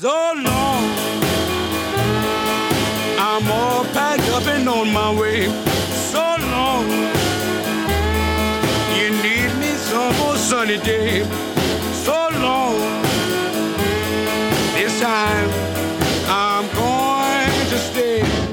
so long. I'm all packed up and on my way. So long. You need me some more sunny day. So long. This time I'm going to stay.